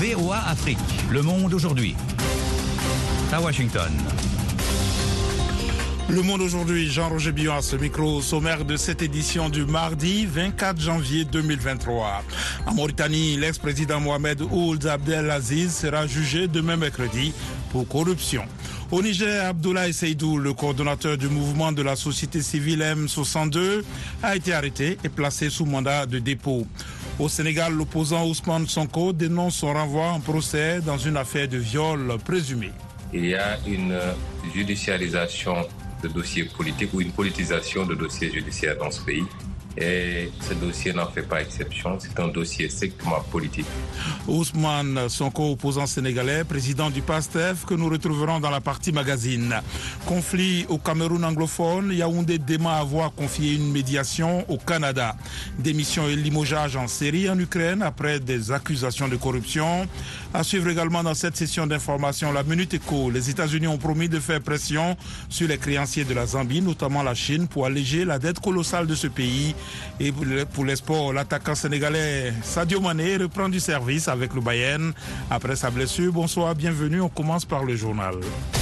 VOA Afrique, le monde aujourd'hui. À Washington. Le Monde aujourd'hui, Jean-Roger Billon à ce micro, sommaire de cette édition du mardi 24 janvier 2023. En Mauritanie, l'ex-président Mohamed Ould Abdelaziz sera jugé demain mercredi pour corruption. Au Niger, Abdoulaye Seydou, le coordonnateur du mouvement de la société civile M62, a été arrêté et placé sous mandat de dépôt. Au Sénégal, l'opposant Ousmane Sonko dénonce son renvoi en procès dans une affaire de viol présumé. Il y a une judiciarisation de dossiers politiques ou une politisation de dossiers judiciaires dans ce pays. Et ce dossier n'en fait pas exception, c'est un dossier strictement politique. Ousmane Sonko, opposant sénégalais, président du PASTEF, que nous retrouverons dans la partie magazine. Conflit au Cameroun anglophone, Yaoundé dément avoir confié une médiation au Canada. Démission et limogeage en série en Ukraine après des accusations de corruption. À suivre également dans cette session d'information, la Minute Éco. Les États-Unis ont promis de faire pression sur les créanciers de la Zambie, notamment la Chine, pour alléger la dette colossale de ce pays. Et pour les sports, l'attaquant sénégalais Sadio Mané reprend du service avec le Bayern après sa blessure. Bonsoir, bienvenue. On commence par le journal.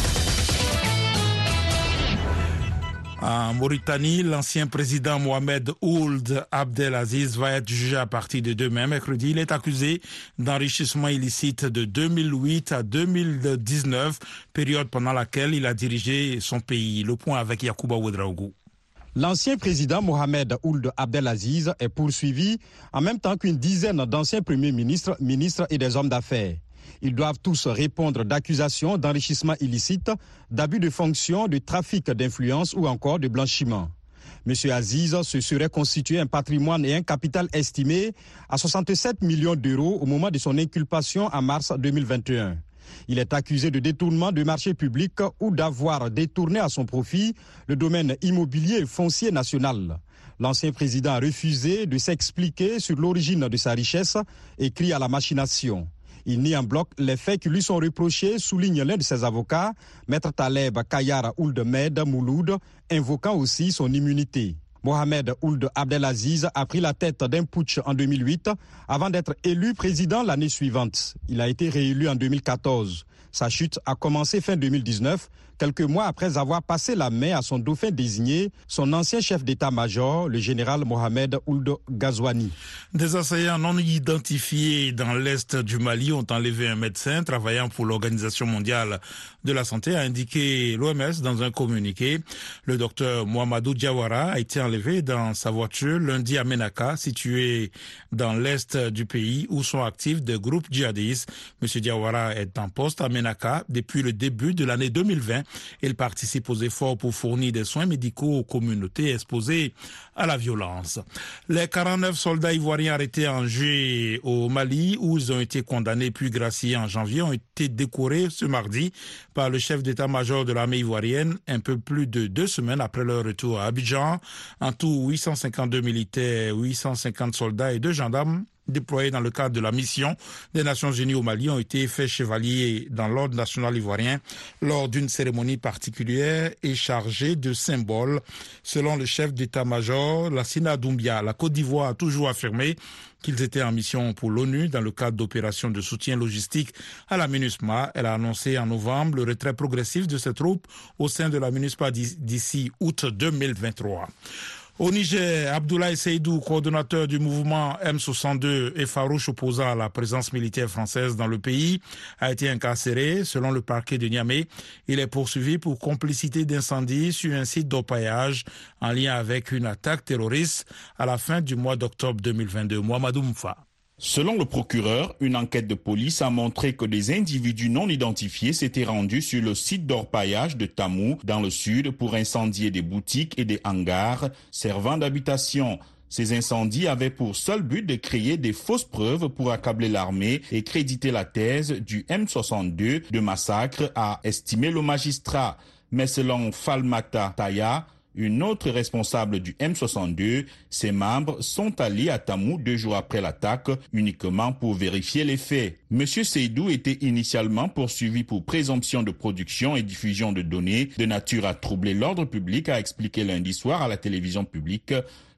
En Mauritanie, l'ancien président Mohamed Ould Abdelaziz va être jugé à partir de demain, mercredi. Il est accusé d'enrichissement illicite de 2008 à 2019, période pendant laquelle il a dirigé son pays. Le point avec Yacouba Ouedraogo. L'ancien président Mohamed Ould Abdelaziz est poursuivi en même temps qu'une dizaine d'anciens premiers ministres, ministres et des hommes d'affaires. Ils doivent tous répondre d'accusations d'enrichissement illicite, d'abus de fonction, de trafic d'influence ou encore de blanchiment. M. Aziz se serait constitué un patrimoine et un capital estimé à 67 millions d'euros au moment de son inculpation en mars 2021. Il est accusé de détournement de marchés publics ou d'avoir détourné à son profit le domaine immobilier et foncier national. L'ancien président a refusé de s'expliquer sur l'origine de sa richesse et crie à la machination. Il nie en bloc les faits qui lui sont reprochés, souligne l'un de ses avocats, Maître Taleb Kayar Ould Med Mouloud, invoquant aussi son immunité. Mohamed Ould Abdelaziz a pris la tête d'un putsch en 2008 avant d'être élu président l'année suivante. Il a été réélu en 2014. Sa chute a commencé fin 2019, quelques mois après avoir passé la main à son dauphin désigné, son ancien chef d'état-major, le général Mohamed Ould Ghazouani. Des assaillants non identifiés dans l'est du Mali ont enlevé un médecin travaillant pour l'Organisation mondiale de la santé, a indiqué l'OMS dans un communiqué. Le docteur Mohamedou Diawara a été enlevé dans sa voiture lundi à Ménaka, situé dans l'est du pays où sont actifs des groupes djihadistes. M. Diawara est en poste à Ménaka depuis le début de l'année 2020. Il participe aux efforts pour fournir des soins médicaux aux communautés exposées à la violence. Les 49 soldats ivoiriens arrêtés en juillet au Mali, où ils ont été condamnés puis graciés en janvier, ont été décorés ce mardi par le chef d'état-major de l'armée ivoirienne, un peu plus de 2 semaines après leur retour à Abidjan. En tout, 852 militaires, 850 soldats et 2 gendarmes déployés dans le cadre de la mission des Nations Unies au Mali ont été faits chevaliers dans l'ordre national ivoirien lors d'une cérémonie particulière et chargée de symboles. Selon le chef d'état-major, Lassina Doumbia, la Côte d'Ivoire a toujours affirmé qu'ils étaient en mission pour l'ONU dans le cadre d'opérations de soutien logistique à la MINUSMA. Elle a annoncé en novembre le retrait progressif de ses troupes au sein de la MINUSMA d'ici août 2023. Au Niger, Abdoulaye Seydou, coordonnateur du mouvement M62 et farouche opposant à la présence militaire française dans le pays, a été incarcéré. Selon le parquet de Niamey, il est poursuivi pour complicité d'incendie sur un site d'orpaillage en lien avec une attaque terroriste à la fin du mois d'octobre 2022. Mohamedou Moufa. Selon le procureur, une enquête de police a montré que des individus non identifiés s'étaient rendus sur le site d'orpaillage de Tamou, dans le sud, pour incendier des boutiques et des hangars servant d'habitation. Ces incendies avaient pour seul but de créer des fausses preuves pour accabler l'armée et créditer la thèse du M62 de massacre, a estimé le magistrat. Mais selon Falmata Taya, une autre responsable du M62, ses membres sont allés à Tamou 2 jours après l'attaque, uniquement pour vérifier les faits. M. Seydou était initialement poursuivi pour présomption de production et diffusion de données de nature à troubler l'ordre public, a expliqué lundi soir à la télévision publique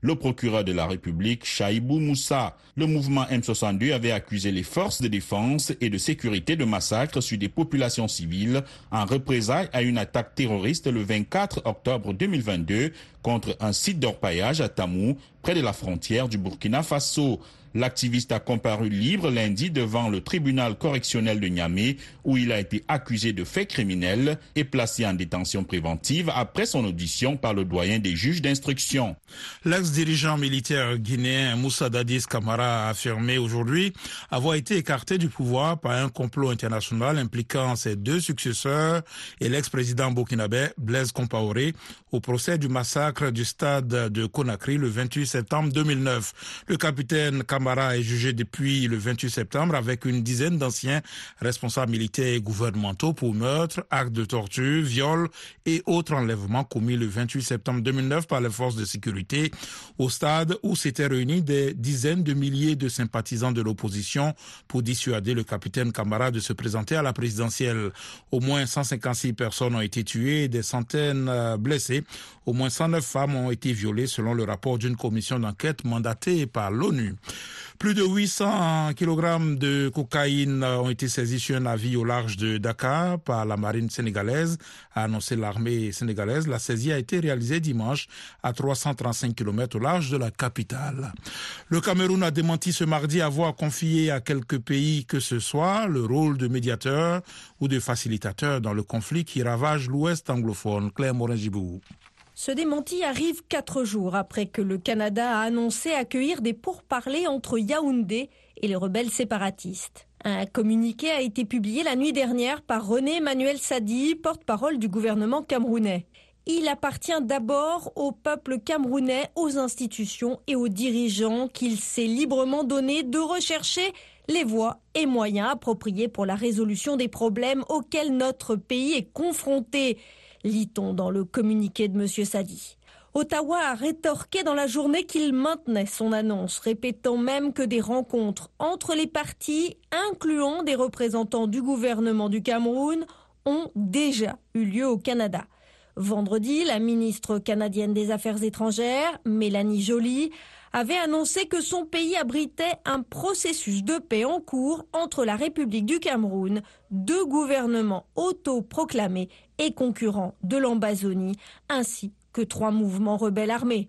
le procureur de la République, Chaïbou Moussa. Le mouvement M62 avait accusé les forces de défense et de sécurité de massacres sur des populations civiles en représailles à une attaque terroriste le 24 octobre 2022 contre un site d'orpaillage à Tamou, près de la frontière du Burkina Faso. L'activiste a comparu libre lundi devant le tribunal correctionnel de Niamey où il a été accusé de faits criminels et placé en détention préventive après son audition par le doyen des juges d'instruction. L'ex-dirigeant militaire guinéen Moussa Dadis Camara a affirmé aujourd'hui avoir été écarté du pouvoir par un complot international impliquant ses deux successeurs et l'ex-président burkinabé Blaise Compaoré au procès du massacre du stade de Conakry le 28 septembre 2009. Le capitaine Camara est jugé depuis le 28 septembre avec une dizaine d'anciens responsables militaires et gouvernementaux pour meurtre, actes de torture, viol et autres enlèvements commis le 28 septembre 2009 par les forces de sécurité au stade où s'étaient réunis des dizaines de milliers de sympathisants de l'opposition pour dissuader le capitaine Camara de se présenter à la présidentielle. Au moins 156 personnes ont été tuées et des centaines blessées. Au moins 109 femmes ont été violées selon le rapport d'une commission d'enquête mandatée par l'ONU. Plus de 800 kg de cocaïne ont été saisis sur un navire au large de Dakar par la marine sénégalaise, a annoncé l'armée sénégalaise. La saisie a été réalisée dimanche à 335 km au large de la capitale. Le Cameroun a démenti ce mardi avoir confié à quelques pays que ce soit le rôle de médiateur ou de facilitateur dans le conflit qui ravage l'Ouest anglophone. Claire Morin-Gibou. Ce démenti arrive 4 jours après que le Canada a annoncé accueillir des pourparlers entre Yaoundé et les rebelles séparatistes. Un communiqué a été publié la nuit dernière par René Emmanuel Sadi, porte-parole du gouvernement camerounais. Il appartient d'abord au peuple camerounais, aux institutions et aux dirigeants qu'il s'est librement donné de rechercher les voies et moyens appropriés pour la résolution des problèmes auxquels notre pays est confronté, lit-on dans le communiqué de M. Sadi. Ottawa a rétorqué dans la journée qu'il maintenait son annonce, répétant même que des rencontres entre les partis, incluant des représentants du gouvernement du Cameroun, ont déjà eu lieu au Canada. Vendredi, la ministre canadienne des Affaires étrangères, Mélanie Joly, avait annoncé que son pays abritait un processus de paix en cours entre la République du Cameroun, deux gouvernements autoproclamés et concurrents de l'Ambazonie, ainsi que 3 mouvements rebelles armés.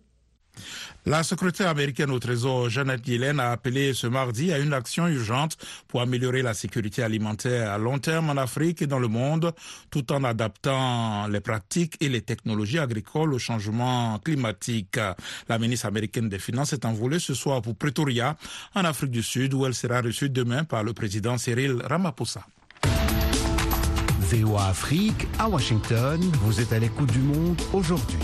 La secrétaire américaine au Trésor, Janet Yellen, a appelé ce mardi à une action urgente pour améliorer la sécurité alimentaire à long terme en Afrique et dans le monde, tout en adaptant les pratiques et les technologies agricoles au changement climatique. La ministre américaine des Finances est envolée ce soir pour Pretoria, en Afrique du Sud, où elle sera reçue demain par le président Cyril Ramaphosa. VOA Afrique, à Washington, vous êtes à l'écoute du monde aujourd'hui.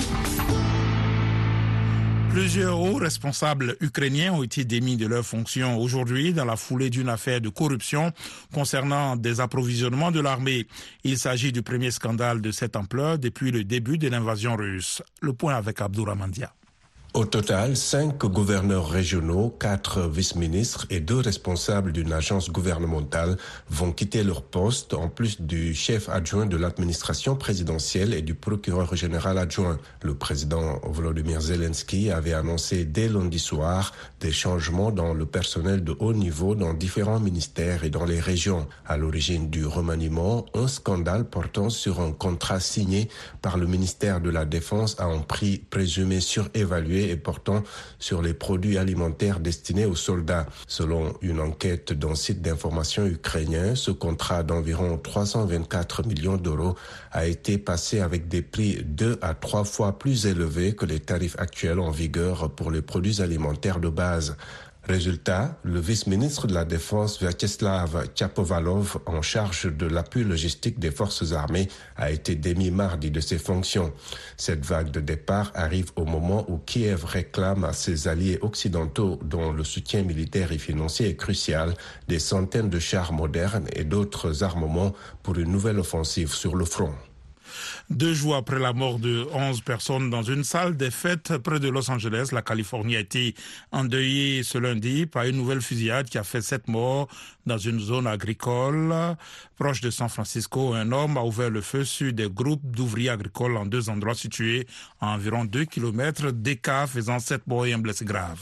Plusieurs hauts responsables ukrainiens ont été démis de leurs fonctions aujourd'hui dans la foulée d'une affaire de corruption concernant des approvisionnements de l'armée. Il s'agit du premier scandale de cette ampleur depuis le début de l'invasion russe. Le point avec Abdouramandia. Au total, 5 gouverneurs régionaux, 4 vice-ministres et 2 responsables d'une agence gouvernementale vont quitter leur poste, en plus du chef adjoint de l'administration présidentielle et du procureur général adjoint. Le président Volodymyr Zelensky avait annoncé dès lundi soir des changements dans le personnel de haut niveau dans différents ministères et dans les régions. À l'origine du remaniement, un scandale portant sur un contrat signé par le ministère de la Défense à un prix présumé surévalué et portant sur les produits alimentaires destinés aux soldats. Selon une enquête d'un site d'information ukrainien, ce contrat d'environ 324 millions d'euros a été passé avec des prix 2 à 3 fois plus élevés que les tarifs actuels en vigueur pour les produits alimentaires de base. Résultat, le vice-ministre de la Défense, Vyacheslav Chapovalov, en charge de l'appui logistique des forces armées, a été démis mardi de ses fonctions. Cette vague de départ arrive au moment où Kiev réclame à ses alliés occidentaux, dont le soutien militaire et financier est crucial, des centaines de chars modernes et d'autres armements pour une nouvelle offensive sur le front. 2 jours après la mort de 11 personnes dans une salle des fêtes près de Los Angeles, la Californie a été endeuillée ce lundi par une nouvelle fusillade qui a fait 7 morts dans une zone agricole proche de San Francisco. Un homme a ouvert le feu sur des groupes d'ouvriers agricoles en 2 endroits situés à environ 2 km d'écart, faisant 7 morts et un blessé grave.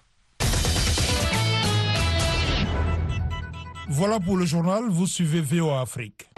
Voilà pour le journal, vous suivez VOA Afrique.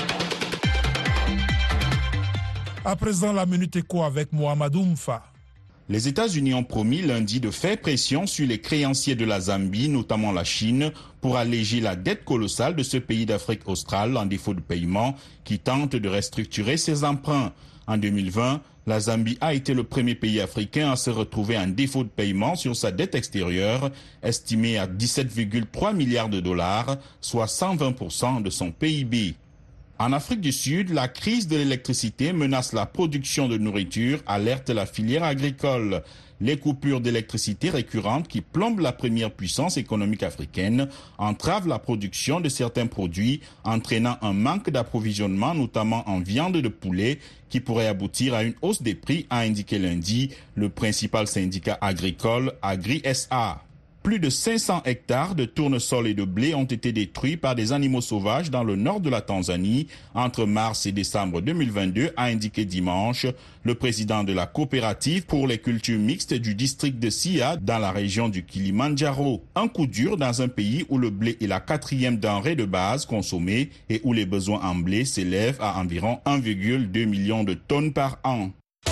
À présent, la Minute Éco avec Mohamedou Mfa. Les États-Unis ont promis lundi de faire pression sur les créanciers de la Zambie, notamment la Chine, pour alléger la dette colossale de ce pays d'Afrique australe en défaut de paiement qui tente de restructurer ses emprunts. En 2020, la Zambie a été le premier pays africain à se retrouver en défaut de paiement sur sa dette extérieure, estimée à 17,3 milliards de dollars, soit 120% de son PIB. En Afrique du Sud, la crise de l'électricité menace la production de nourriture, alerte la filière agricole. Les coupures d'électricité récurrentes qui plombent la première puissance économique africaine entravent la production de certains produits, entraînant un manque d'approvisionnement, notamment en viande de poulet, qui pourrait aboutir à une hausse des prix, a indiqué lundi le principal syndicat agricole Agri-SA. Plus de 500 hectares de tournesol et de blé ont été détruits par des animaux sauvages dans le nord de la Tanzanie entre mars et décembre 2022, a indiqué dimanche le président de la coopérative pour les cultures mixtes du district de Sia dans la région du Kilimandjaro. Un coup dur dans un pays où le blé est la 4e denrée de base consommée et où les besoins en blé s'élèvent à environ 1,2 million de tonnes par an.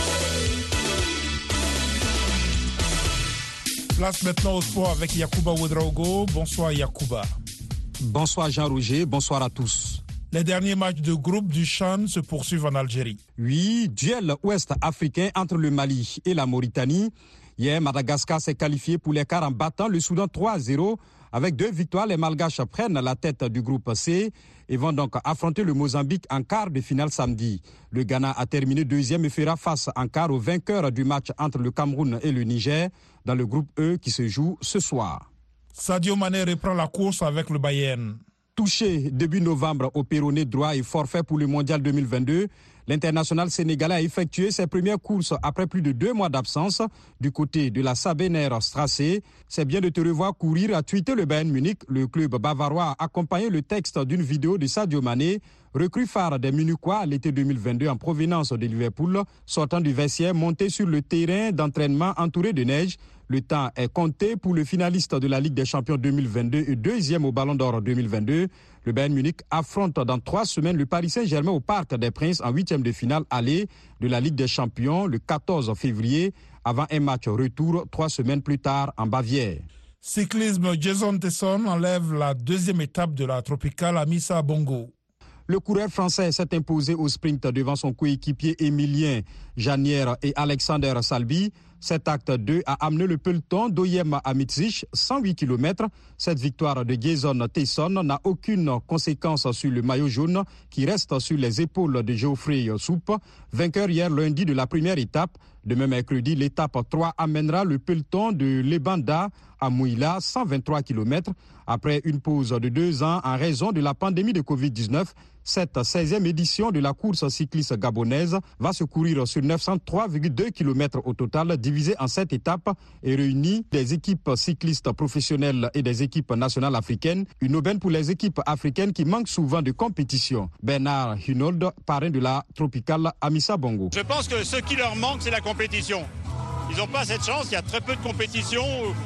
Place maintenant au sport avec Yacouba Ouedraogo. Bonsoir Yacouba. Bonsoir Jean-Roger, bonsoir à tous. Les derniers matchs de groupe du CHAN se poursuivent en Algérie. Oui, duel ouest-africain entre le Mali et la Mauritanie. Hier, Madagascar s'est qualifié pour les quarts en battant le Soudan 3-0. Avec 2 victoires, les Malgaches prennent la tête du groupe C et vont donc affronter le Mozambique en quart de finale samedi. Le Ghana a terminé 2e et fera face en quart au vainqueur du match entre le Cameroun et le Niger dans le groupe E qui se joue ce soir. Sadio Mané reprend la course avec le Bayern. Touché début novembre au péroné droit et forfait pour le Mondial 2022, l'international sénégalais a effectué ses premières courses après plus de 2 mois d'absence du côté de la Sabener Strasse. C'est bien de te revoir courir, a tweeté le Bayern Munich. Le club bavarois a accompagné le texte d'une vidéo de Sadio Mané, recrue phare des Munichois à l'été 2022 en provenance de Liverpool, sortant du vestiaire, monté sur le terrain d'entraînement entouré de neige. Le temps est compté pour le finaliste de la Ligue des Champions 2022 et 2e au Ballon d'Or 2022. Le Bayern Munich affronte dans 3 semaines le Paris Saint-Germain au Parc des Princes en 8e de finale aller de la Ligue des Champions le 14 février, avant un match retour 3 semaines plus tard en Bavière. Cyclisme, Jason Tesson enlève la 2e étape de la tropicale Amissa Bongo. Le coureur français s'est imposé au sprint devant son coéquipier Émilien Janière et Alexander Salbi. Cet acte 2 a amené le peloton d'Oyem à Mitzich, 108 km. Cette victoire de Jason Tesson n'a aucune conséquence sur le maillot jaune qui reste sur les épaules de Geoffrey Soupe, vainqueur hier lundi de la première étape. Demain mercredi, l'étape 3 amènera le peloton de Lebanda à Mouila, 123 km. Après une pause de 2 ans en raison de la pandémie de Covid-19, cette 16e édition de la course cycliste gabonaise va se courir sur 903,2 km au total, divisé en 7 étapes et réunit des équipes cyclistes professionnelles et des équipes nationales africaines. Une aubaine pour les équipes africaines qui manquent souvent de compétition. Bernard Hinault, parrain de la tropicale Amissa Bongo. Je pense que ce qui leur manque, c'est la compétition. Ils n'ont pas cette chance, il y a très peu de compétition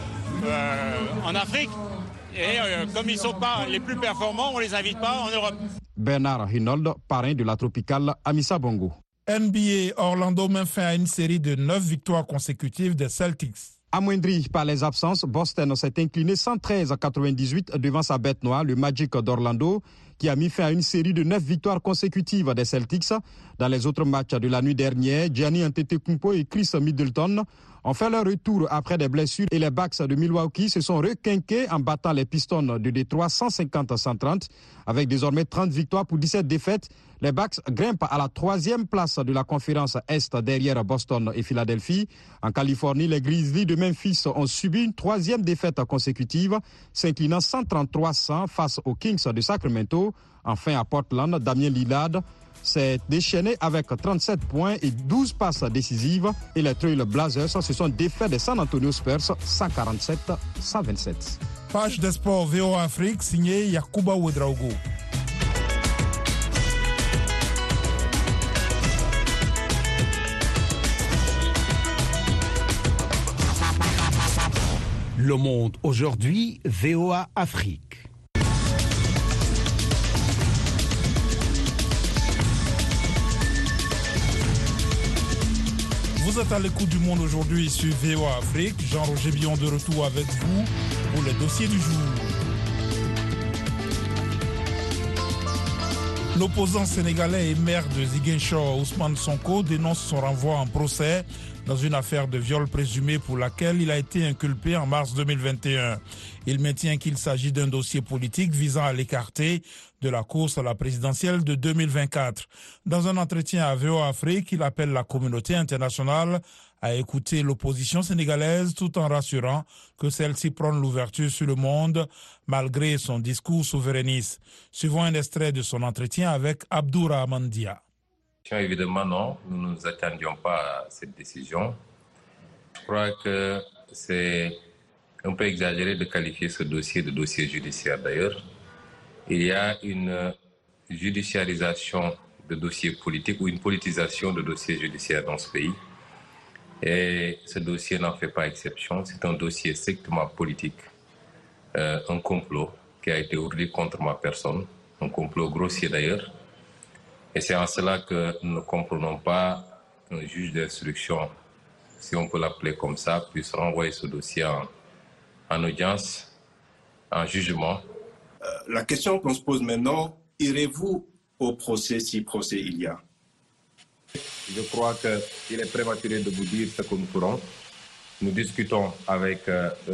en Afrique. Et comme ils ne sont pas les plus performants, on ne les invite pas en Europe. Bernard Hinault, parrain de la tropicale Amissa Bongo. NBA, Orlando met fin à une série de 9 victoires consécutives des Celtics. Amoindri par les absences, Boston s'est incliné 113-98 devant sa bête noire, le Magic d'Orlando, qui a mis fin à une série de 9 victoires consécutives des Celtics. Dans les autres matchs de la nuit dernière, Giannis Antetokounmpo et Chris Middleton ont fait leur retour après des blessures et les Bucks de Milwaukee se sont requinqués en battant les Pistons de Détroit 150-130. Avec désormais 30 victoires pour 17 défaites, Les Bucks grimpent à la 3e place de la conférence Est derrière Boston et Philadelphie. En Californie, les Grizzlies de Memphis ont subi une 3e défaite consécutive, s'inclinant 133-100 face aux Kings de Sacramento. Enfin, à Portland, Damien Lillard s'est déchaîné avec 37 points et 12 passes décisives. Et les Trail Blazers se sont défaits des San Antonio Spurs 147-127. Page des sports VOA Afrique, signé Yacouba Ouedraogo. Le Monde aujourd'hui, VOA Afrique. Vous êtes à l'écoute du Monde aujourd'hui sur VOA Afrique. Jean-Roger Billon de retour avec vous pour les dossiers du jour. L'opposant sénégalais et maire de Ziguinchor, Ousmane Sonko, dénonce son renvoi en procès dans une affaire de viol présumé pour laquelle il a été inculpé en mars 2021. Il maintient qu'il s'agit d'un dossier politique visant à l'écarter de la course à la présidentielle de 2024. Dans un entretien à VOA Afrique, il appelle la communauté internationale à écouter l'opposition sénégalaise tout en rassurant que celle-ci prône l'ouverture sur le monde malgré son discours souverainiste. Suivons un extrait de son entretien avec Abdourahmane Dia. Évidemment, non, nous ne nous attendions pas à cette décision. Je crois que c'est un peu exagéré de qualifier ce dossier de dossier judiciaire d'ailleurs. Il y a une judiciarisation de dossiers politiques ou une politisation de dossiers judiciaires dans ce pays. Et ce dossier n'en fait pas exception. C'est un dossier strictement politique, un complot qui a été ourdi contre ma personne, un complot grossier d'ailleurs. Et c'est en cela que nous ne comprenons pas qu'un juge d'instruction, si on peut l'appeler comme ça, puisse renvoyer ce dossier en audience, en jugement. La question qu'on se pose maintenant, irez-vous au procès si procès il y a? Je crois qu'il est prématuré de vous dire ce que nous ferons. Nous discutons avec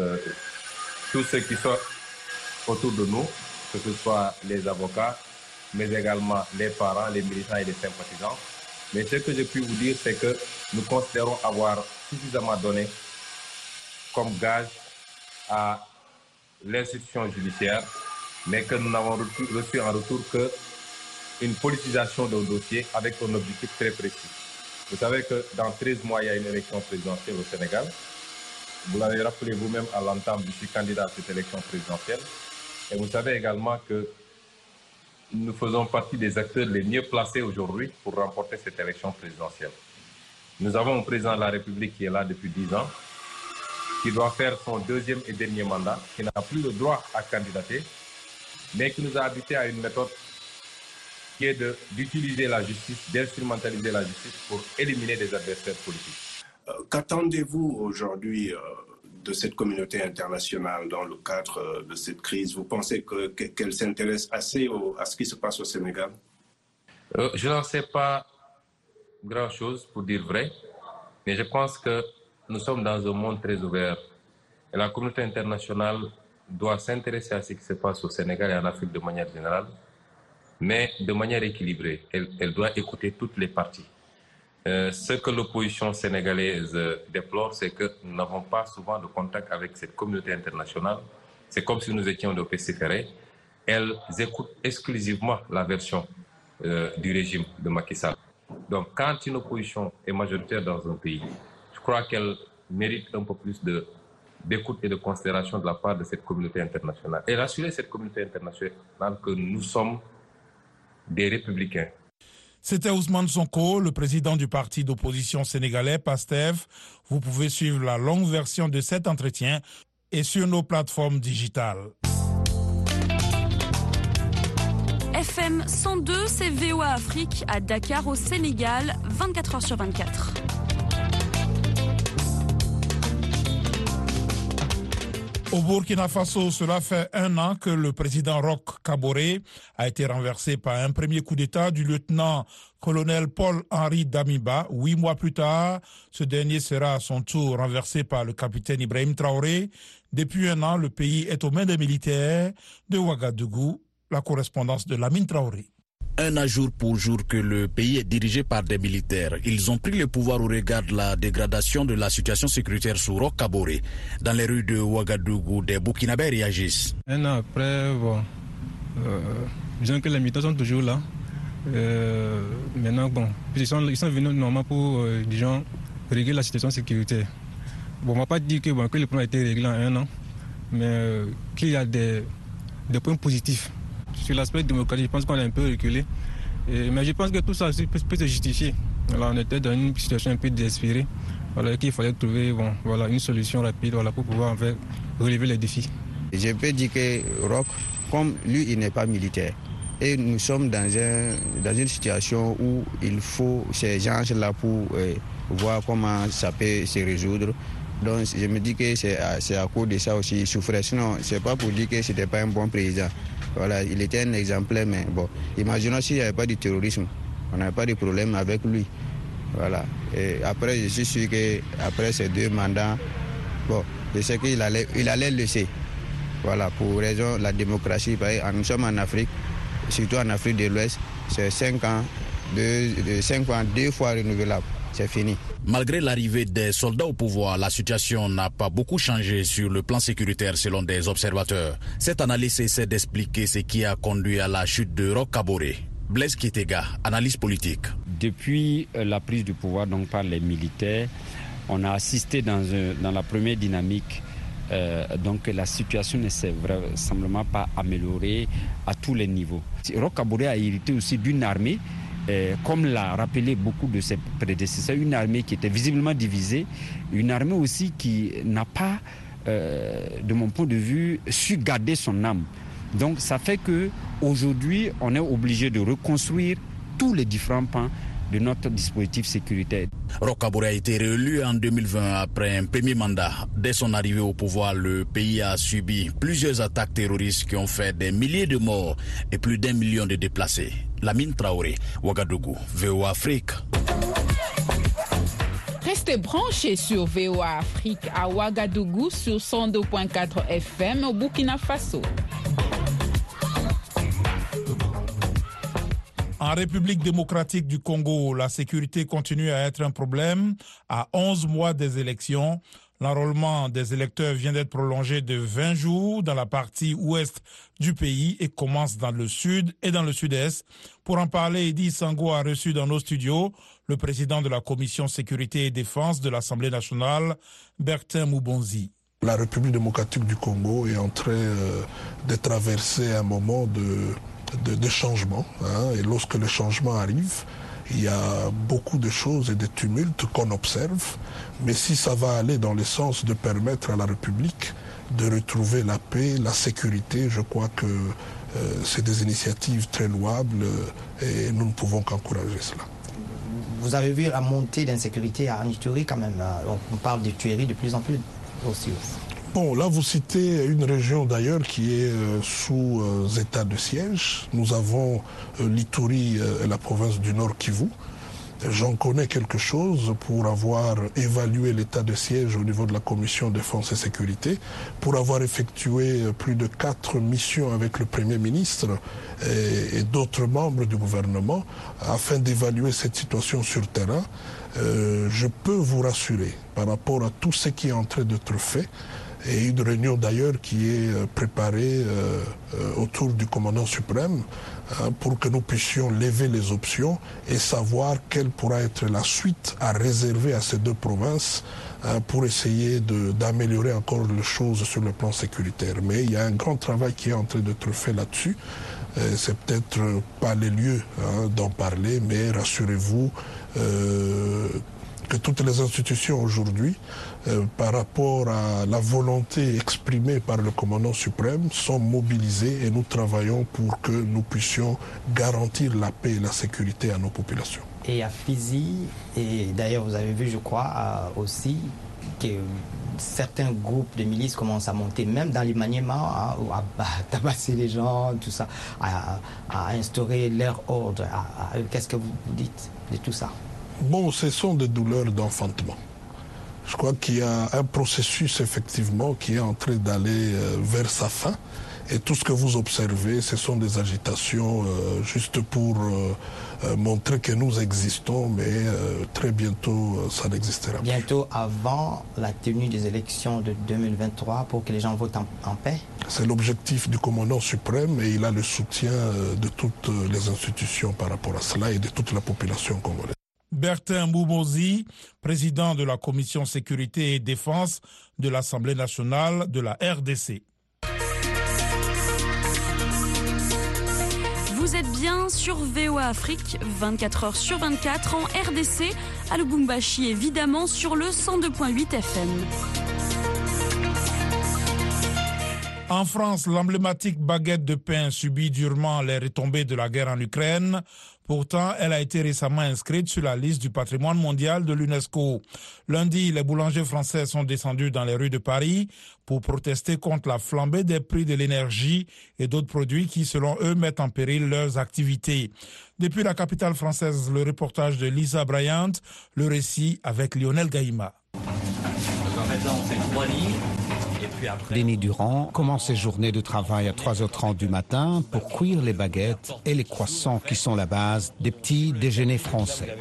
tous ceux qui sont autour de nous, que ce soit les avocats, mais également les parents, les militants et les sympathisants. Mais ce que je puis vous dire, c'est que nous considérons avoir suffisamment donné comme gage à l'institution judiciaire, mais que nous n'avons reçu en retour qu'une politisation d'un dossier avec un objectif très précis. Vous savez que dans 13 mois, il y a une élection présidentielle au Sénégal. Vous l'avez rappelé vous-même à l'entame, je suis candidat à cette élection présidentielle. Et vous savez également que nous faisons partie des acteurs les mieux placés aujourd'hui pour remporter cette élection présidentielle. Nous avons un président de la République qui est là depuis 10 ans, qui doit faire son 2e et dernier mandat, qui n'a plus le droit à candidater, mais qui nous a habitués à une méthode qui est d'utiliser la justice, d'instrumentaliser la justice pour éliminer des adversaires politiques. Qu'attendez-vous aujourd'hui de cette communauté internationale dans le cadre de cette crise? Vous pensez qu'elle s'intéresse assez à ce qui se passe au Sénégal? Je n'en sais pas grand-chose pour dire vrai, mais je pense que nous sommes dans un monde très ouvert. Et la communauté internationale doit s'intéresser à ce qui se passe au Sénégal et en Afrique de manière générale, mais de manière équilibrée. Elle doit écouter toutes les parties. Ce que l'opposition sénégalaise déplore, c'est que nous n'avons pas souvent de contact avec cette communauté internationale. C'est comme si nous étions de pestiférés. Elles écoutent exclusivement la version du régime de Macky Sall. Donc quand une opposition est majoritaire dans un pays, je crois qu'elle mérite un peu plus d'écoute et de considération de la part de cette communauté internationale. Et rassurer cette communauté internationale que nous sommes des républicains. C'était Ousmane Sonko, le président du parti d'opposition sénégalais, PASTEF. Vous pouvez suivre la longue version de cet entretien et sur nos plateformes digitales. FM 102, c'est VOA Afrique à Dakar au Sénégal, 24h sur 24. Au Burkina Faso, cela fait 1 an que le président Roch Kaboré a été renversé par un premier coup d'État du lieutenant-colonel Paul-Henri Damiba. 8 mois plus tard, ce dernier sera à son tour renversé par le capitaine Ibrahim Traoré. Depuis 1 an, le pays est aux mains des militaires de Ouagadougou. La correspondance de Lamine Traoré. un an jour pour jour que le pays est dirigé par des militaires. Ils ont pris le pouvoir au regard de la dégradation de la situation sécuritaire sur Roch Kaboré. Dans les rues de Ouagadougou, des Burkinabés réagissent. Un an après, disons que les militaires sont toujours là. Maintenant, ils sont venus normalement pour, disons, régler la situation sécuritaire. On ne va pas dire que le problème a été réglé en un an, mais qu'il y a des points positifs. Sur l'aspect démocratique, je pense qu'on a un peu reculé. Mais je pense que tout ça peut se justifier. On était dans une situation un peu désespérée. Qu'il fallait trouver une solution rapide pour pouvoir relever les défis. Je peux dire que Roch, comme lui, il n'est pas militaire. Et nous sommes dans une situation où il faut ces gens-là pour voir comment ça peut se résoudre. Donc je me dis que c'est à cause de ça aussi qu'il souffrait. Sinon, ce n'est pas pour dire que ce n'était pas un bon président. Voilà, il était un exemplaire, mais imaginons s'il n'y avait pas de terrorisme, on n'avait pas de problème avec lui. Voilà. Et après, je suis sûr qu'après ces 2 mandats, je sais qu'il allait laisser. Voilà, pour raison de la démocratie. Nous sommes en Afrique, surtout en Afrique de l'Ouest, c'est 5 ans, 2 fois renouvelable. C'est fini. Malgré l'arrivée des soldats au pouvoir, la situation n'a pas beaucoup changé sur le plan sécuritaire selon des observateurs. Cette analyse essaie d'expliquer ce qui a conduit à la chute de Roch Kaboré. Blaise Kitega, analyse politique. Depuis la prise du pouvoir par les militaires, on a assisté dans la première dynamique. Donc la situation ne s'est vraisemblablement pas améliorée à tous les niveaux. Roch Kaboré a hérité aussi d'une armée, comme l'a rappelé beaucoup de ses prédécesseurs, une armée qui était visiblement divisée, une armée aussi qui n'a pas, de mon point de vue, su garder son âme. Donc ça fait qu'aujourd'hui, on est obligé de reconstruire tous les différents pans de notre dispositif sécuritaire. Roch Kaboré a été réélu en 2020 après un premier mandat. Dès son arrivée au pouvoir, le pays a subi plusieurs attaques terroristes qui ont fait des milliers de morts et plus d'1 million de déplacés. Lamine Traoré, Ouagadougou, VOA Afrique. Restez branchés sur VOA Afrique à Ouagadougou sur 102.4 FM au Burkina Faso. En République démocratique du Congo, la sécurité continue à être un problème. À 11 mois des élections, l'enrôlement des électeurs vient d'être prolongé de 20 jours dans la partie ouest du pays et commence dans le sud et dans le sud-est. Pour en parler, Eddy Sango a reçu dans nos studios le président de la commission sécurité et défense de l'Assemblée nationale, Bertin Moubonzi. La République démocratique du Congo est en train de traverser un moment de changement. Et lorsque le changement arrive, il y a beaucoup de choses et de tumultes qu'on observe. Mais si ça va aller dans le sens de permettre à la République de retrouver la paix, la sécurité, je crois que c'est des initiatives très louables et nous ne pouvons qu'encourager cela. Vous avez vu la montée d'insécurité à Ituri quand même. On parle de tueries de plus en plus aussi. Bon, là vous citez une région d'ailleurs qui est sous état de siège. Nous avons l'Ituri et la province du Nord Kivu. J'en connais quelque chose pour avoir évalué l'état de siège au niveau de la commission défense et sécurité, pour avoir effectué plus de 4 missions avec le Premier ministre et d'autres membres du gouvernement afin d'évaluer cette situation sur terrain. Je peux vous rassurer par rapport à tout ce qui est en train d'être fait, et une réunion d'ailleurs qui est préparée autour du commandant suprême pour que nous puissions lever les options et savoir quelle pourra être la suite à réserver à ces 2 provinces pour essayer d'améliorer encore les choses sur le plan sécuritaire. Mais il y a un grand travail qui est en train d'être fait là-dessus. C'est peut-être pas les lieux d'en parler, mais rassurez-vous que toutes les institutions aujourd'hui, par rapport à la volonté exprimée par le commandant suprême, sont mobilisées et nous travaillons pour que nous puissions garantir la paix et la sécurité à nos populations. Et à Fizi, et d'ailleurs vous avez vu je crois aussi que certains groupes de milices commencent à monter, même dans les Maniema, à tabasser les gens, tout ça, à instaurer leur ordre. Qu'est-ce que vous dites de tout ça? Bon, ce sont des douleurs d'enfantement. Je crois qu'il y a un processus effectivement qui est en train d'aller vers sa fin Et tout ce que vous observez, ce sont des agitations juste pour montrer que nous existons, mais très bientôt, ça n'existera plus. Bientôt avant la tenue des élections de 2023 pour que les gens votent en paix? C'est l'objectif du commandant suprême et il a le soutien de toutes les institutions par rapport à cela et de toute la population congolaise. Bertin Mboumozi, président de la commission sécurité et défense de l'Assemblée nationale de la RDC. Vous êtes bien sur VOA Afrique, 24 heures sur 24 en RDC, à Lubumbashi évidemment sur le 102.8 FM. En France, l'emblématique baguette de pain subit durement les retombées de la guerre en Ukraine. Pourtant, elle a été récemment inscrite sur la liste du patrimoine mondial de l'UNESCO. Lundi, les boulangers français sont descendus dans les rues de Paris pour protester contre la flambée des prix de l'énergie et d'autres produits qui, selon eux, mettent en péril leurs activités. Depuis la capitale française, le reportage de Lisa Bryant, le récit avec Lionel Gaïma. Denis Durand commence ses journées de travail à 3h30 du matin pour cuire les baguettes et les croissants qui sont la base des petits déjeuners français.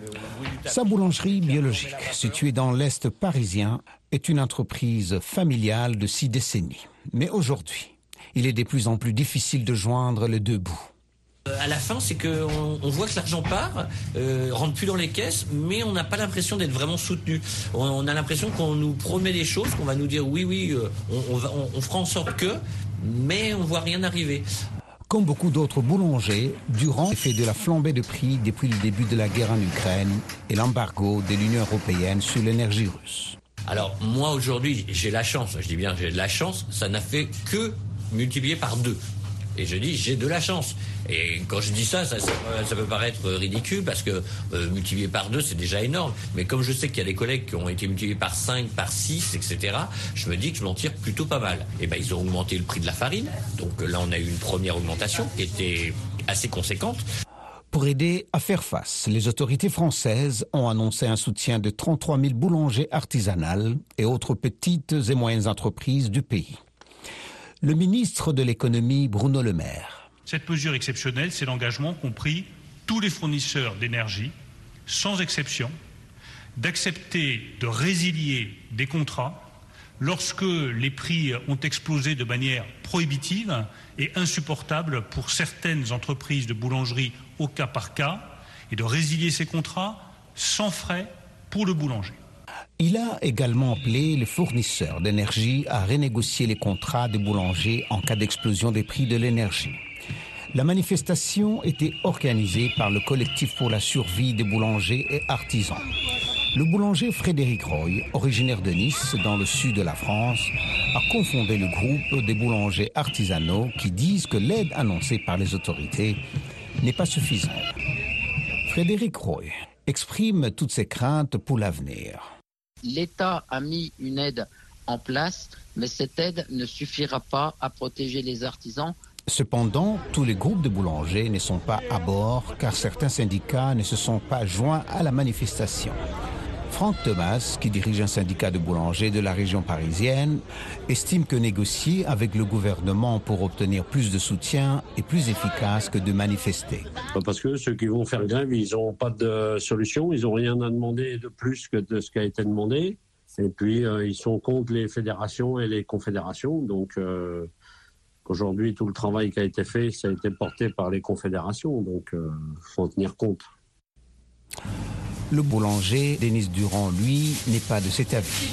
Sa boulangerie biologique, située dans l'Est parisien, est une entreprise familiale de 6 décennies. Mais aujourd'hui, il est de plus en plus difficile de joindre les deux bouts. À la fin, c'est qu'on voit que l'argent part, rentre plus dans les caisses, mais on n'a pas l'impression d'être vraiment soutenu. On a l'impression qu'on nous promet des choses, qu'on va nous dire oui, on fera en sorte que, mais on ne voit rien arriver. Comme beaucoup d'autres boulangers, Durand fait de la flambée de prix depuis le début de la guerre en Ukraine et l'embargo de l'Union européenne sur l'énergie russe. Alors moi aujourd'hui, j'ai la chance, je dis bien j'ai de la chance, ça n'a fait que multiplier par 2. Et je dis, j'ai de la chance. Et quand je dis ça peut paraître ridicule parce que multiplier par 2, c'est déjà énorme. Mais comme je sais qu'il y a des collègues qui ont été multipliés par 5, par 6, etc., je me dis que je m'en tire plutôt pas mal. Et ben, ils ont augmenté le prix de la farine. Donc là, on a eu une première augmentation qui était assez conséquente. Pour aider à faire face, les autorités françaises ont annoncé un soutien de 33 000 boulangers artisanales et autres petites et moyennes entreprises du pays. Le ministre de l'économie, Bruno Le Maire. Cette mesure exceptionnelle, c'est l'engagement qu'ont pris tous les fournisseurs d'énergie, sans exception, d'accepter de résilier des contrats lorsque les prix ont explosé de manière prohibitive et insupportable pour certaines entreprises de boulangerie au cas par cas, et de résilier ces contrats sans frais pour le boulanger. Il a également appelé les fournisseurs d'énergie à renégocier les contrats des boulangers en cas d'explosion des prix de l'énergie. La manifestation était organisée par le collectif pour la survie des boulangers et artisans. Le boulanger Frédéric Roy, originaire de Nice, dans le sud de la France, a confondé le groupe des boulangers artisanaux qui disent que l'aide annoncée par les autorités n'est pas suffisante. Frédéric Roy exprime toutes ses craintes pour l'avenir. L'État a mis une aide en place, mais cette aide ne suffira pas à protéger les artisans. Cependant, tous les groupes de boulangers ne sont pas à bord car certains syndicats ne se sont pas joints à la manifestation. Franck Thomas, qui dirige un syndicat de boulangers de la région parisienne, estime que négocier avec le gouvernement pour obtenir plus de soutien est plus efficace que de manifester. Parce que ceux qui vont faire grève, ils n'ont pas de solution, ils n'ont rien à demander de plus que de ce qui a été demandé. Et puis, ils sont contre les fédérations et les confédérations. Donc, aujourd'hui, tout le travail qui a été fait, ça a été porté par les confédérations. Donc, il faut en tenir compte. Le boulanger, Denis Durand, lui, n'est pas de cet avis.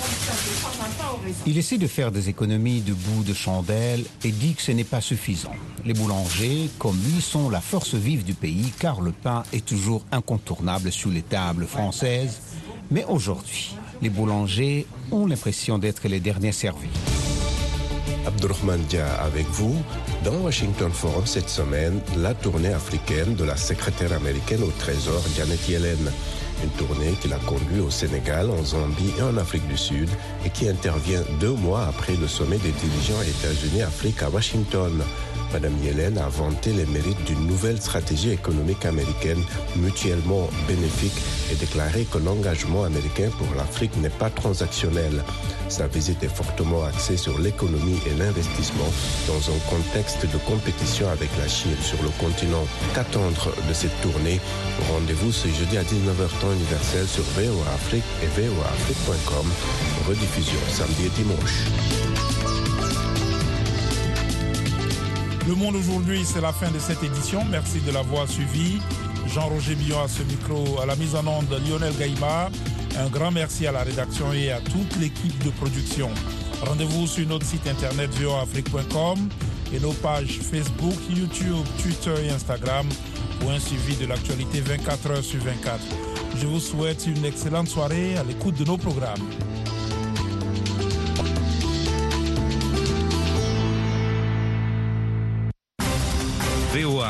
Il essaie de faire des économies de bout de chandelle et dit que ce n'est pas suffisant. Les boulangers, comme lui, sont la force vive du pays car le pain est toujours incontournable sur les tables françaises. Mais aujourd'hui, les boulangers ont l'impression d'être les derniers servis. Abdourahmane Dia avec vous. Dans Washington Forum cette semaine, la tournée africaine de la secrétaire américaine au Trésor Janet Yellen. Une tournée qui l'a conduit au Sénégal, en Zambie et en Afrique du Sud et qui intervient 2 mois après le sommet des dirigeants États-Unis-Afrique à Washington. Madame Yellen a vanté les mérites d'une nouvelle stratégie économique américaine mutuellement bénéfique et déclaré que l'engagement américain pour l'Afrique n'est pas transactionnel. Sa visite est fortement axée sur l'économie et l'investissement dans un contexte de compétition avec la Chine sur le continent. Qu'attendre de cette tournée? Rendez-vous ce jeudi à 19h temps universel sur VOA Afrique et voaafrique.com. Rediffusion samedi et dimanche. Le Monde aujourd'hui, c'est la fin de cette édition. Merci de l'avoir suivi. Jean-Roger Billon à ce micro, à la mise en onde Lionel Gaïma. Un grand merci à la rédaction et à toute l'équipe de production. Rendez-vous sur notre site internet voaafrique.com et nos pages Facebook, YouTube, Twitter et Instagram pour un suivi de l'actualité 24 heures sur 24. Je vous souhaite une excellente soirée à l'écoute de nos programmes.